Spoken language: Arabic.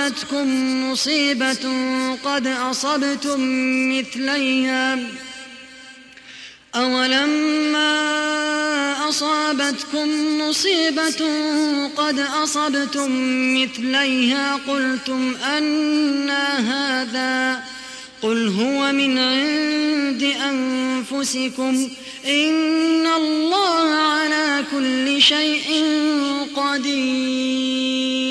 أصابتكم مصيبة قد أصبتم مثليها أولما أصابتكم مصيبة قد أصبتم مثليها قلتم أنى هذا قل هو من عند أنفسكم إن الله على كل شيء قدير